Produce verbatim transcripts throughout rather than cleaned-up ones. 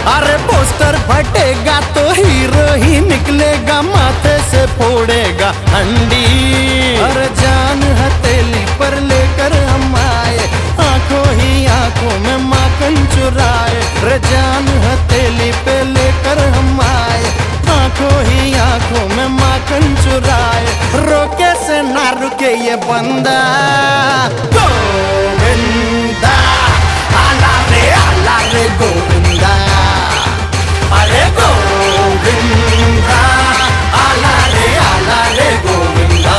अरे पोस्टर फटेगा तो हीरो ही निकलेगा, माथे से फोड़ेगा हंडी। अरे जान हथेली पर लेकर हम आए, आंखों ही आंखों में माखन चुराए। रे जान हथेली पे लेकर हम आए, आंखों ही आंखों में माखन चुराए। रोके से ना रुके ये बंदा, गोविंदा आला रे आला रे गोविंदा। अरे गोविंदा आला रे आला रे गोविंदा।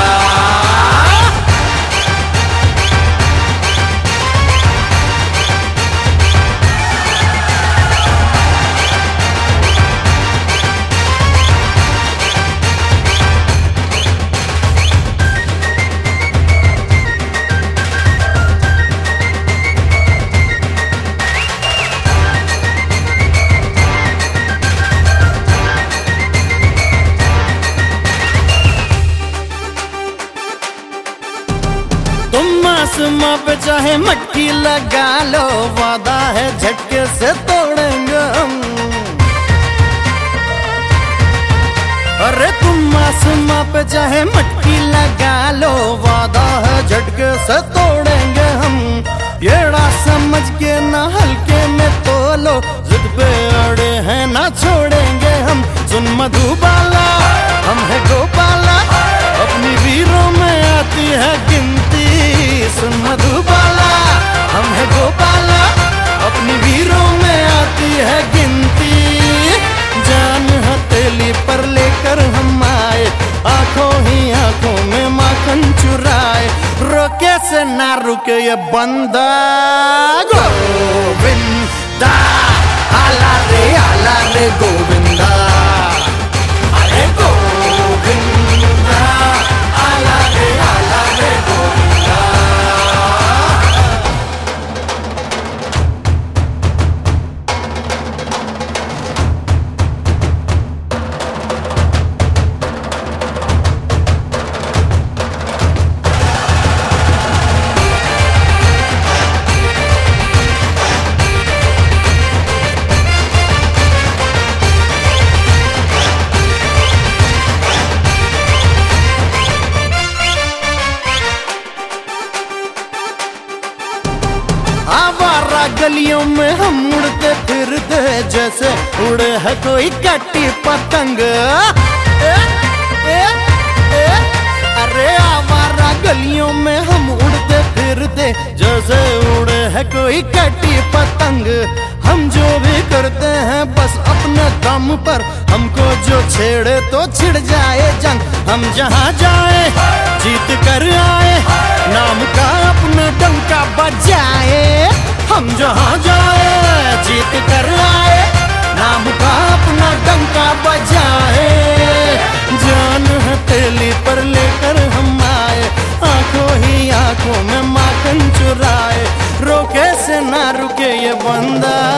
तुम आसमां पे चाहे मटकी लगा लो, वादा है झटके से तोड़ेंगे हम। अरे तुम आसमां पे चाहे मटकी लगा लो, वादा है झटके से तोड़ेंगे हम। येड़ा समझ के ना हल्के में तोलो, जिद पे अड़े हैं ना छोड़ेंगे हम। सुन मधुबाला हम है गोपाला, अपनी वीरों में आती है गिनती। सुन मधुबाला हम है गोपाला, अपनी वीरों में आती है गिनती। जान हथेली पर लेकर हम आए, आंखों ही आंखों में माखन चुराए। रोके से ना रुके ये बंदा, गोविंदा आला रे आला रे गोविंदा। अरे गोविंदा आला रे आला रे गोविंदा। आवारा गलियों में हम उड़ते फिरते, जैसे उड़े है कोई कटी पतंग। ए, ए, ए, अरे आवारा गलियों में हम उड़ते फिरते, जैसे उड़े है कोई कटी पतंग। हम जो भी करते हैं बस अपने दम पर, हमको जो छेड़े तो छिड़ जाए जंग। हम जहाँ जाए जीत कर आए, नाम का अपना डंका बजाए। हम जहाँ जाए जीत कर आए, नाम का अपना डंका बजाए। जान हथेली पर लेकर हम आए, आंखों ही आंखों में माखन चुराए। रोके से ना रुके ये बंदा,